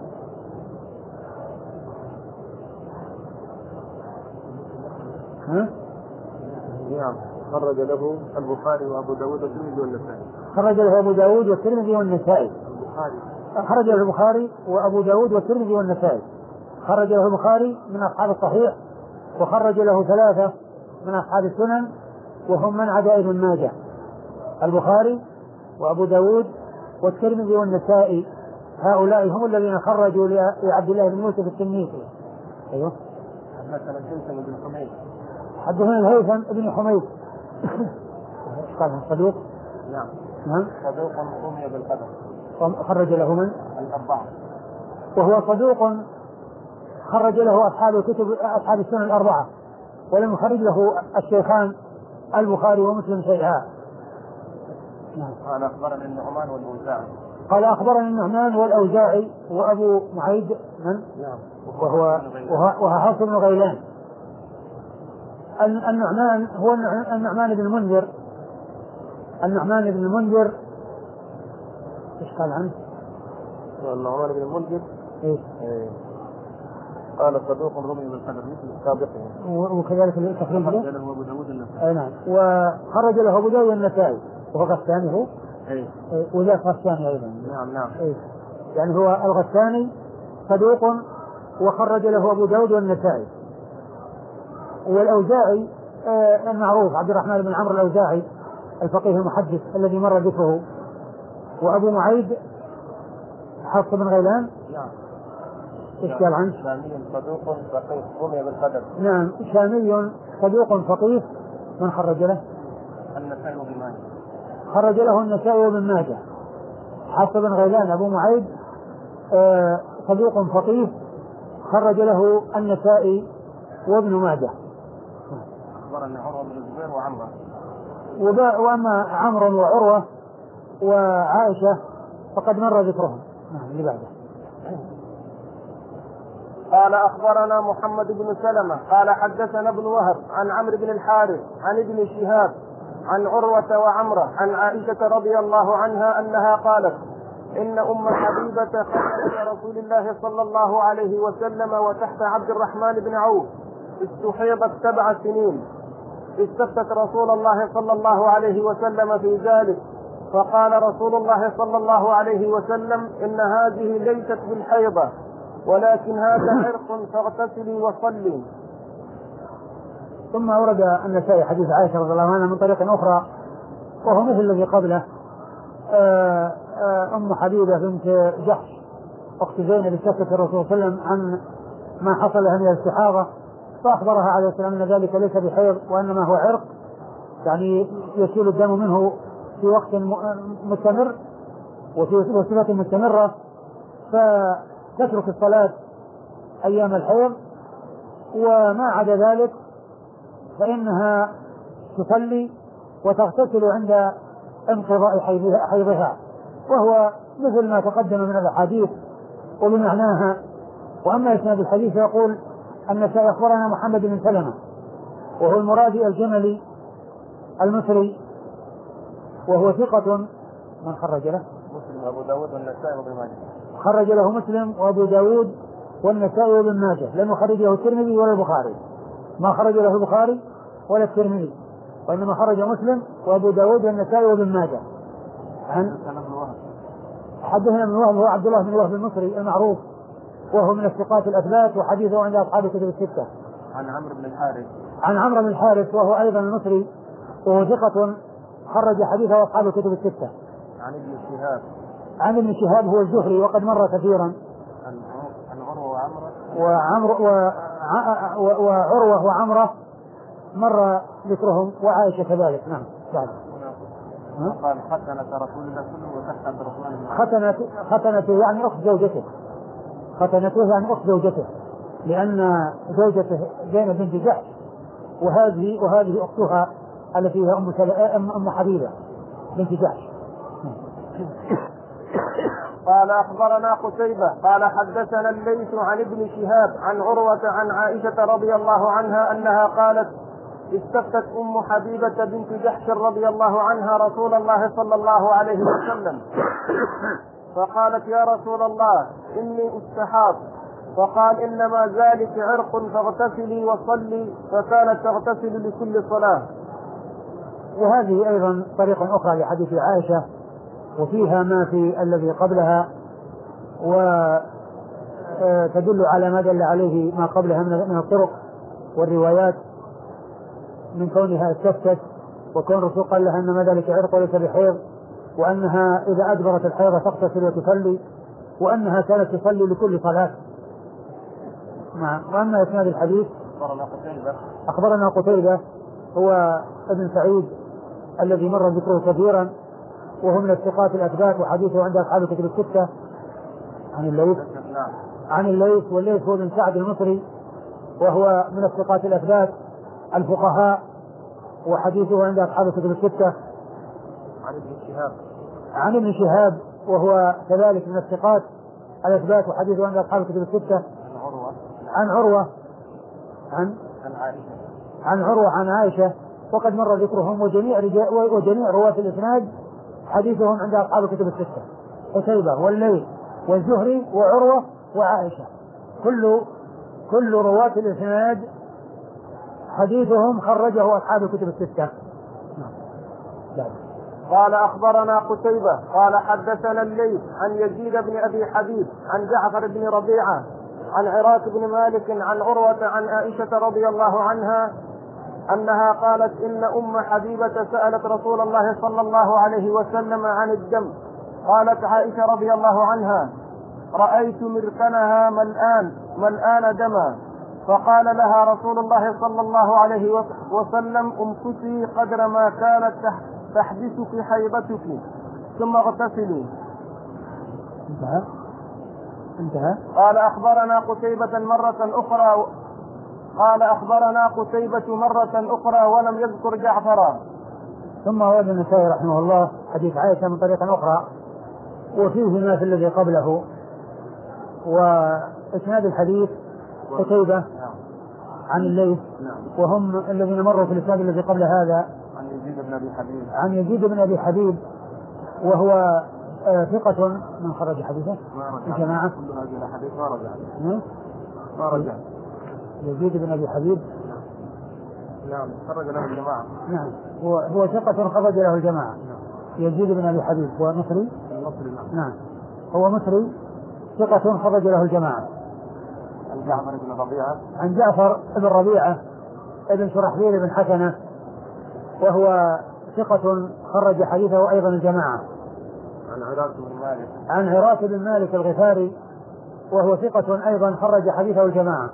نعم خرج له البخاري وأبو داود والترمذي والنسائي. خرج له أبو داود والترمذي والنسائي. خرج له البخاري وأبو داود والترمذي والنسائي. خرج له البخاري من أصحاب الصحيح، وخرج له 3 من أصحاب السنن، وهم من عدا ابن ماجه: البخاري وأبو داود والترمذي والنسائي. هؤلاء هم الذين خرجوا لعبد الله بن يوسف التنيسي. أيوه. حدثنا الهيثم بن حميد. حدثنا الهيثم بن حميد. قال صدوق. نعم. صدوق رمي بالقدر. خرج له من؟ 4. وهو صدوق خرج له أصحاب السنن 4، ولم يخرج له الشيخان البخاري ومسلم شيئا. قال أخبرني النعمان والأوزاعي. قال أخبرني النعمان والأوزاعي وأبو معيد من؟ وهو حفص بن غيلان. النعمان هو النعمان بن المنذر. النعمان بن المنذر ايش قال عنه؟ النعمان بن المنذر إيه؟ قال صدوق رمي بالقدر مثل السابقين. وكذلك التخريج خرج له أبو داود النسائي. أي نعم. وخرج له أبو داود النسائي وهو غساني هو. أي. وذاك غساني أيضا. نعم. أي. يعني هو الغساني صدوق وخرج له أبو داود والنسائي. والأوزاعي المعروف عبد الرحمن بن عمرو الأوزاعي الفقيه المحدث الذي مر ذكره. وأبو معيد حفص بن غيلان. نعم. إيش قال عنه؟ شامي صدوق فقيه رمي بالقدر. نعم شامي صدوق فقيه. من خرج له؟ النسائي وابن ماجه. خرج له النسائي وابن ماجه. حفص بن غيلان أبو معيد صدوق فقيه خرج له النسائي وابن ماجه. أخبرنا عروة بن الزبير وعمرة. وأما عمرو وعروة وعائشة فقد مر ذكرهم. اللي بعده. قال أخبرنا محمد بن سلمة قال حدثنا ابن وهب عن عمرو بن الحارث عن ابن شهاب عن عروة وعمرة عن عائشة رضي الله عنها أنها قالت إن أم حبيبة خرجت رسول الله صلى الله عليه وسلم وتحت عبد الرحمن بن عوف استحيضت 7 سنين. استفتت رسول الله صلى الله عليه وسلم في ذلك فقال رسول الله صلى الله عليه وسلم إن هذه ليست بالحيضة ولكن هذا عرق فاغتسلي وصلي. ثم أورد النسائي حديث عائشة رضي الله عنها من طريق أخرى وهو مثل الذي قبله. أم حبيبة بنت جحش أخت زينب استفتت الرسول صلى الله عليه وسلم عن ما حصل لها من الاستحاضة فأخبرها عليه السلام أن ذلك ليس بحيض وإنما هو عرق يعني يسيل الدم منه في وقت مستمر وفي صفة مستمرة فتترك الصلاة أيام الحيض وما عدا ذلك فإنها تصلي وتغتسل عند انقضاء حيضها وهو مثل ما تقدم من الأحاديث وبمعناها. وأما إسناد الحديث يقول النسائي أخبرنا محمد بن سلمة وهو المرادي الجملي المصري وهو ثقة. من خرج له؟ مسلم وأبو داود والنسائي وابن ماجه. خرج له مسلم وأبو داود والنسائي وابن ماجه لم يخرج له الترمذي ولا البخاري. ما خرج له البخاري ولا الترمذي وإنما خرج مسلم وأبو داود والنسائي وابن ماجه. حدثنا ابن وهب هو عبد الله بن وهب المصري المعروف وهو من الثقات الأثبات وحديثه عند أصحاب الكتب الستة. عن عمرو بن الحارث. عن عمرو بن الحارث وهو أيضا المصري وهو ثقة خرج حديثه أصحاب الكتب الستة. عن ابن شهاب. عن ابن شهاب هو الزهري وقد مر كثيرا. عن عروة وعروة وعمرة مر ذكرهم وعائشة كذلك. نعم. قال ختنة رسول الله صلى الله عليه وسلم وتحت عبد الرحمن. ختنته يعني أخت زوجته. ختنته يعني أخت زوجته لأن زوجته زينب بنت جحش وهذه أختها التي هي أم حبيبة بنت جحش. قال أخبرنا قتيبة قال حدثنا الليث عن ابن شهاب عن عروة عن عائشة رضي الله عنها أنها قالت استفتت أم حبيبة بنت جحش رضي الله عنها رسول الله صلى الله عليه وسلم فقالت يا رسول الله إني استحاض فقال إنما ذلك عرق فاغتسلي وصلي فكانت تغتسل لكل صلاة. وهذه أيضا طريقة أخرى لحديث عائشة وفيها ما في الذي قبلها وتدل على ما دل عليه ما قبلها من الطرق والروايات من كونها استفتت وكون الرسول قال لها إنما ذلك عرق وليس بحيض وأنها إذا أدبرت الحيض تغتسل وتصلي وأنها كانت تصلي لكل صلاة. وأما إسناد الحديث أخبرنا قتيبة هو ابن سعيد الذي مر ذكره كثيرا وهو من الثقات الأثبات وحديثه عند أصحاب الكتب الستة. عن الليث والليث هو بن سعد المصري وهو من الثقات الأثبات الفقهاء وحديثه عند أصحاب الكتب الستة. عن ابن شهاب وهو كذلك من الثقات الأثبات وحديثه عند أصحاب الكتب الستة. عن عروة عن عائشة وقد مر ذكرهم وجميع رواة الإسناد حديثهم عند أصحاب الكتب الستة. قتيبة والليث والزهري وعروة وعائشة كل رواة الإسناد حديثهم خرجه أصحاب الكتب الستة. قال أخبرنا قتيبة قال حدثنا الليث عن يزيد بن أبي حبيب عن جعفر بن ربيعة عن عراك بن مالك عن عروة عن عائشة رضي الله عنها أنها قالت إن أم حبيبة سألت رسول الله صلى الله عليه وسلم عن الدم. قالت عائشة رضي الله عنها: رأيت مركنها ملآن دما، فقال لها رسول الله صلى الله عليه وسلم: امكثي قدر ما كانت تحبسك حيضتك ثم اغتسلي. انتهى. قال أخبرنا قتيبة مرة أخرى ولم يذكر جعفرا. ثم ورد النسائي رحمه الله حديث عائشة من طريقة أخرى وفيه ما في الذي قبله، وإسناد الحديث قتيبة عن الليث وهم الذين مروا في الإسناد الذي قبل هذا عن يزيد بن أبي حبيب وهو ثقة من خرج حديثه الجماعة. ما رجع يزيد بن أبي حبيب نعم خرج له الجماعة. نعم هو ثقة خرج له الجماعة. يزيد بن أبي حبيب هو مصري. نعم هو مصري ثقة خرج له الجماعة. عن جعفر بن ربيعة ابن شرحبيل بن حسنة وهو ثقة خرج حديثه أيضا الجماعة. عن عراك بن مالك الغفاري وهو ثقة أيضا خرج حديثه الجماعة.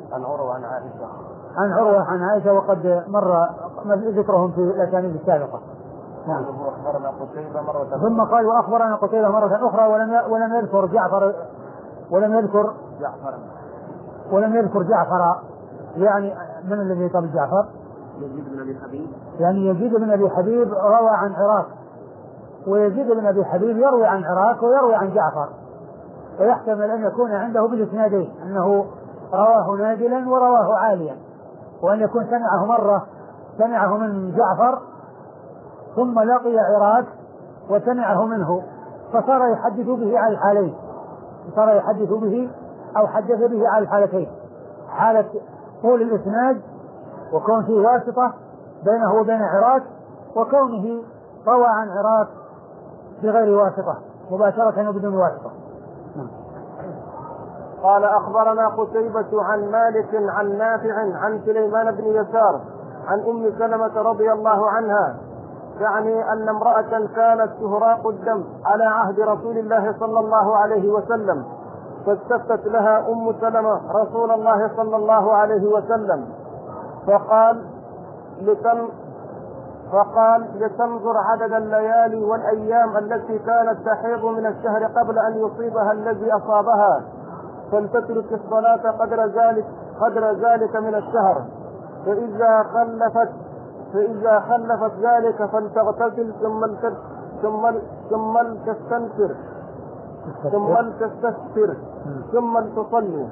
عن عروة عن عائشة وقد مر ذكرهم في الأسانيد السابقة. نعم. ثم قال وأخبرنا قتيبة مرة أخرى ولم يذكر جعفر. يعني من الذي قبل جعفر؟ يزيد بن أبي حبيب. يعني يزيد بن أبي حبيب روى عن عراك، ويزيد بن أبي حبيب يروي عن عراك ويروي عن جعفر، ويحتمل أن يكون عنده بالإسنادين أنه رواه نازلا ورواه عاليا، وأن يكون سمعه من جعفر ثم لقي عراك وسمعه منه فصار يحدث به على الحالين، أو حدث به على الحالتين، حالة طول الإسناد وكون فيه واسطة بينه وبين عراك، وكونه روى عن عراك بغير واسطة مباشرة وبدون واسطة. قال أخبرنا قتيبة عن مالك عن نافع عن سليمان بن يسار عن أم سلمة رضي الله عنها، يعني أن امرأة كانت تهراق الدم على عهد رسول الله صلى الله عليه وسلم، فاستفتت لها أم سلمة رسول الله صلى الله عليه وسلم فقال لتنظر عدد الليالي والأيام التي كانت تحيض من الشهر قبل أن يصيبها الذي أصابها، فلتترك الصلاة قدر ذلك من الشهر، فإذا خلفت ذلك فلتغتسل ثم لتستنفر ثم لتصلي.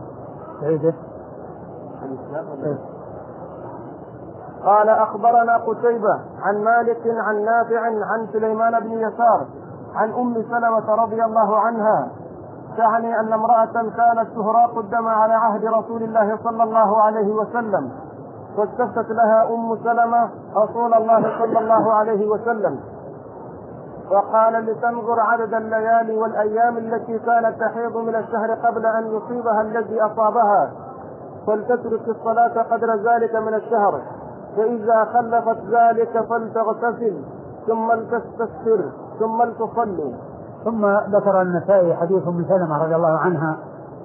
قال أخبرنا قتيبة عن مالك عن نافع عن سليمان بن يسار عن أم سلمة رضي الله عنها، تعني أن امرأة كانت تهراق الدم على عهد رسول الله صلى الله عليه وسلم، فاستفتت لها أم سلمة رسول الله صلى الله عليه وسلم فقال لتنظر عدد الليالي والأيام التي كانت تحيض من الشهر قبل أن يصيبها الذي أصابها، فلتترك الصلاة قدر ذلك من الشهر، فإذا خلفت ذلك فلتغتسل ثم لتستغفر ثم لتصلي. ثم ذكر النسائي حديث ام سلمة رضي الله عنها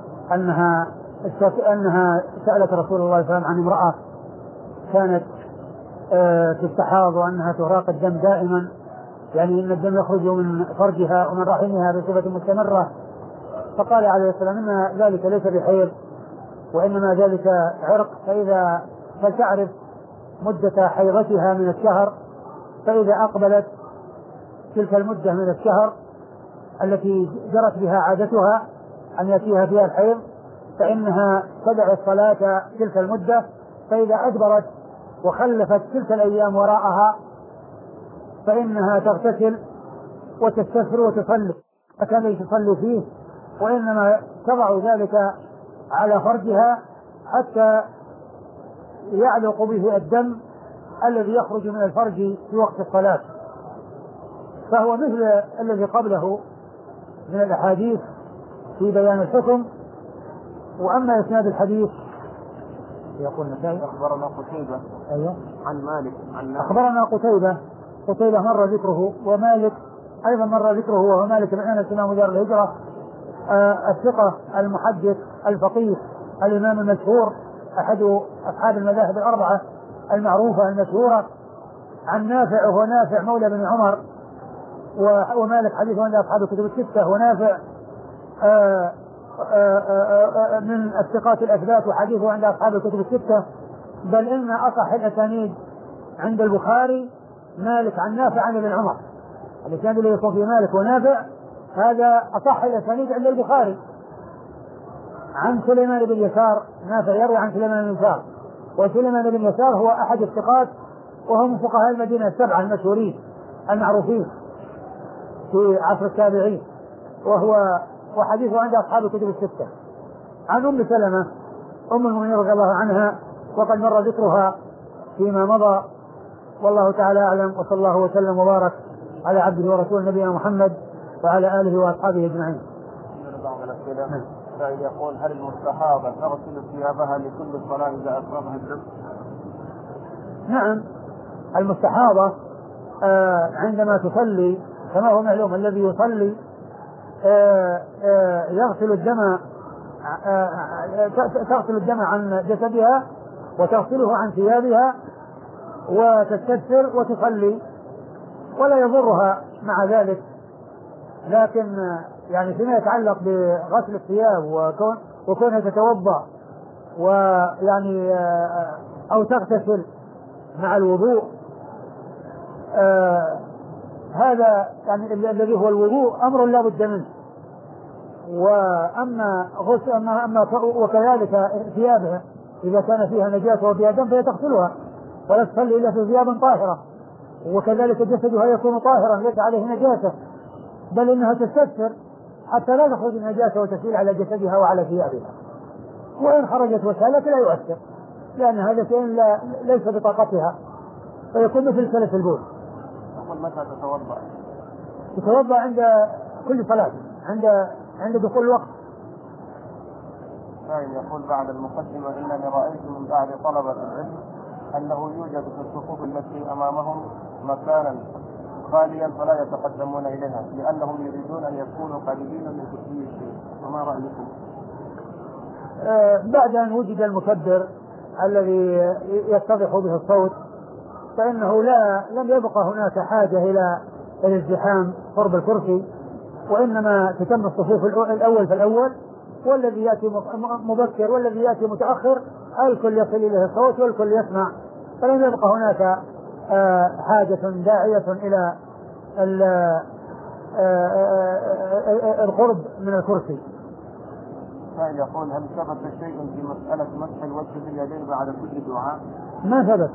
أنها سألت رسول الله صلى الله عليه وسلم عن امرأة كانت تستحاض وأنها تهراق الدم دائما، يعني أن الدم يخرج من فرجها ومن رحمها بصفة مستمرة، فقال عليه السلام إن ذلك ليس بحيض وإنما ذلك عرق، فلتعرف مدة حيضتها من الشهر، فإذا أقبلت تلك المدة من الشهر التي جرت بها عادتها أن يأتيها فيها الحيض فإنها تدع الصلاة تلك المدة، فإذا أدبرت وخلفت تلك الأيام وراءها فإنها تغتسل وتستغفر وتصلي، فكان تصلي فيه، وإنما تضع ذلك على فرجها حتى يعلق به الدم الذي يخرج من الفرج في وقت الصلاة، فهو مثل الذي قبله من الأحاديث في بيان الحكم. وأما إسناد الحديث يقول النسائي أخبرنا قتيبة أيوه عن مالك عن أخبرنا قتيبة مر ذكره، ومالك أيضا مر ذكره، وهو مالك بن أنس إمام دار الهجرة الثقة المحدث الفقيه الإمام المشهور أحد أصحاب المذاهب الأربعة المعروفة المشهورة، عن نافع، وهو نافع مولى بن عمر، ومالك حديثه عند أصحاب الكتب الستة، ونافع من الثقات الأثبات وحديثه عند أصحاب الكتب الستة، بل إن أصح الأسانيد عند البخاري مالك عن نافع عن ابن عمر. الإسناد الذي يكون فيه مالك ونافع هذا أصح الأسانيد عند البخاري. عن سليمان بن يسار، نافع يروي عن سليمان بن يسار، وسليمان بن يسار هو أحد الثقات، وهو من فقهاء المدينة السبعة المشهورين المعروفين في عصر التابعين، وحديثه عند أصحاب الكتب الستة. عن أم سلمة أم المؤمنين رضي الله عنها، وقد مر ذكرها فيما مضى، والله تعالى أعلم، وصلى الله وسلم وبارك على عبده ورسوله نبينا محمد وعلى آله وأصحابه أجمعين. يقول: هل المستحاضة تغسل ثيابها لكل صلاة إذا أصابها الدم؟ نعم، المستحاضة عندما تصلي كما هو معلوم الذي يصلي يغسل الدم، تغسل الدم عن جسدها وتغسله عن ثيابها وتستتر وتصلي ولا يضرها مع ذلك. لكن يعني فيما يتعلق بغسل الثياب وكونها تتوضأ ويعني أو تغتسل مع الوضوء، هذا يعني الذي هو الوضوء أمر لا بد منه. وأما غسل وكذلك ثيابها إذا كان فيها نجاسة وفيها دم فهي تغسلها ولا تصلي إلا في ثياب طاهرة، وكذلك جسدها يكون طاهرا ليس عليه نجاسة، بل إنها تستتر حتى لا تخرج النجاسة وتسيل على جسدها وعلى ثيابها، وإن خرجت وسالت لا يؤثر، لأن هذا شيء ليس بطاقتها، فيكون مثل سلف البول. متى تتوضأ؟ تتوضأ عند كل صلاة، عند دخول الوقت. يقول بعد المقدمة: إنني رأيت من بعض طلبة العلم أنه يوجد في الصفوف التي أمامهم مكانا خاليا فلا يتقدمون إليها لأنهم يريدون أن يكونوا قريبين من كرسي الشيخ، وما رأيكم؟ بعد أن وجد المكبر الذي يتضح به الصوت فإنه لم يبقى هناك حاجة إلى الازدحام قرب الكرسي، وإنما تتم الصفوف الأول فالأول، والذي يأتي مبكر والذي يأتي متأخر الكل يصل إليه الصوت والكل يسمع، فلم يبقى هناك حاجة داعية إلى القرب من الكرسي. يقول: هل ثبت شيء في مسألة مسح الوجه باليدين بعد كل دعاء؟ ما ثبت.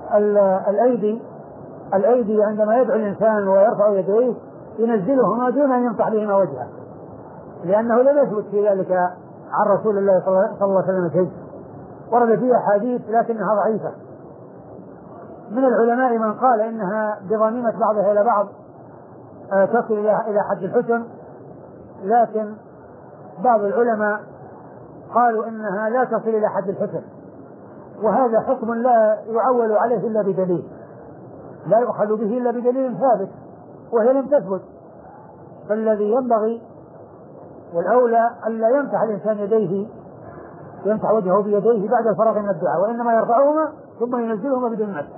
الأيدي عندما يدعو الإنسان ويرفع يديه ينزلهما دون أن يمسح بهما وجهه، لأنه لم يثبت في ذلك عن رسول الله صلى الله عليه وسلم شيء، ورد فيها حديث لكنها ضعيفة. من العلماء من قال إنها بضميمة بعضها إلى بعض تصل إلى حد الحسن، لكن بعض العلماء قالوا إنها لا تصل إلى حد الحسن، وهذا حكم لا يعول عليه إلا بدليل، لا يؤخذ به إلا بدليل ثابت، وهي لم تثبت. فالذي ينبغي والأولى ألا يمسح الإنسان يديه، يمسح وجهه بيديه بعد الفراغ من الدعاء، وإنما يرفعهما ثم ينزلهما بدون مسح.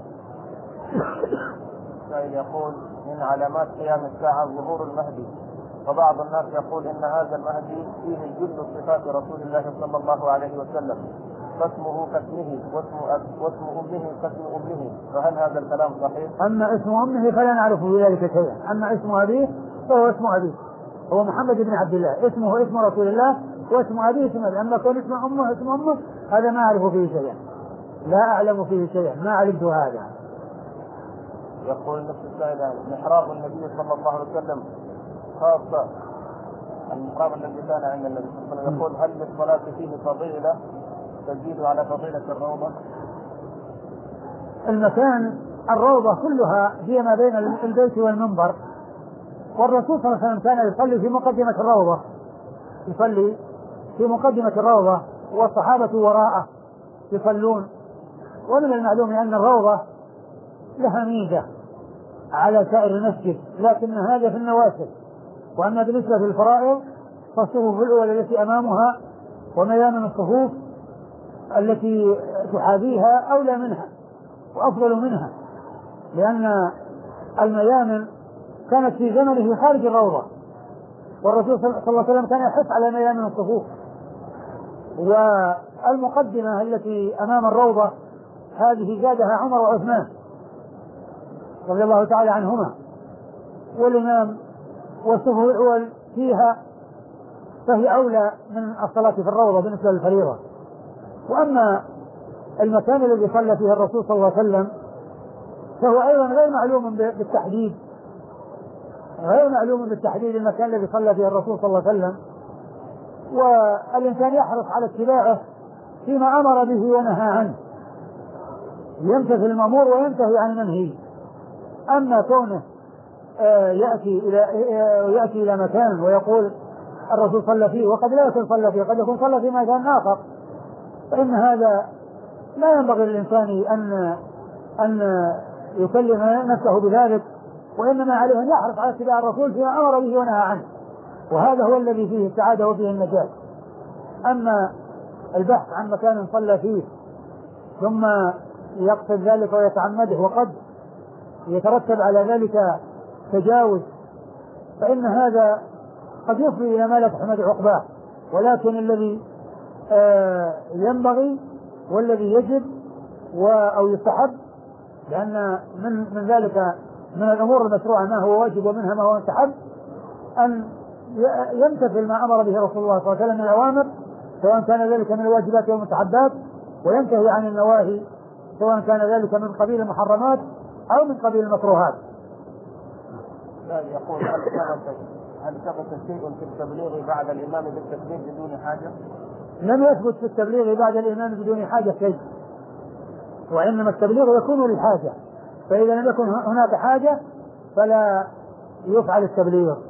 يقول: من علامات قيام الساعة ظهور المهدي، وبعض الناس يقول إن هذا المهدي فيه جل صفات رسول الله صلى الله عليه وسلم، فاسمه كاسمه واسم أمه كاسم أمه، فهل هذا الكلام صحيح؟ أما اسم أمه فلا نعرف بذلك شيئا، أما اسم أبيه فهو اسم أبيه، هو محمد بن عبد الله، اسمه اسم رسول الله واسم أبيه اسم أبيه. أما كون اسم أمه هذا ما أعرف فيه شيئا، لا أعلم فيه شيئا، ما علمت هذا. يقول نفس السائل: محراب النبي صلى الله عليه وسلم خاصة المحراب الذي كان عند النبي صلى الله عليه وسلم، يقول: هل للصلاة فيه فضيلة تزيد على فضيلة الروضة؟ المكان الروضة كلها هي ما بين البيت والمنبر، والرسول صلى الله عليه وسلم كان يصلي في مقدمة الروضة، يصلي في مقدمة الروضة والصحابة وراءه يصلون. ومن المعلوم أن الروضة لها ميزة على سائر المسجد، لكن هذا في النوافل. وأما بالنسبة للفرائض فالصفوف الأولى التي أمامها وميامن الصفوف التي تحاذيها أولى منها وأفضل منها، لأن الميامن كانت في زمنه خارج الروضة، والرسول صلى الله عليه وسلم كان يحث على ميامن الصفوف. والمقدمة التي أمام الروضة هذه زادها عمر وعثمان رضي الله تعالى عنهما، والإمام والصفوف الأول فيها فهي أولى من الصلاة في الروضة بالنسبة للفريضة. وأما المكان الذي صلى فيه الرسول صلى الله عليه وسلم فهو أيضا غير معلوم بالتحديد، غير معلوم بالتحديد المكان الذي صلى فيه الرسول صلى الله عليه وسلم، والإنسان يحرص على اتباعه فيما أمر به ونهى عنه، يمتثل المأمور وينتهي عن المنهي. أما كونه يأتي إلى مكان ويقول الرسول صلى فيه وقد لا يكون صلى فيه، قد يكون صلى في مكان آخر، فإن هذا لا ينبغي للإنسان أن يكلم نفسه بذلك، وإنما عليه أن يحرص على اتباع الرسول فيما أمر به ونهى عنه، وهذا هو الذي فيه السعادة وفيه النجاة. أما البحث عن مكان صلى فيه ثم يقصد ذلك ويتعمده وقد يترتب على ذلك تجاوز، فإن هذا قد يفضي إلى ما لا تحمد عقباه. ولكن الذي ينبغي والذي يجب أو يستحب، لأن من ذلك من الأمور المشروعة ما هو واجب ومنها ما هو مستحب، أن يمتثل ما أمر به رسول الله صلى الله عليه وسلم من الأوامر سواء كان ذلك من الواجبات والمستحبات، وينتهي عن النواهي سواء كان ذلك من قبيل المحرمات أو من قبيل المكروهات. يقول هل ثبت شيء في التبليغ بعد الإمام بالتكبير بدون حاجة؟ لم يثبت في التبليغ بعد الإمام بدون حاجة شيء، وإنما التبليغ يكون للحاجة، فإذا لم يكن هناك حاجة فلا يفعل التبليغ.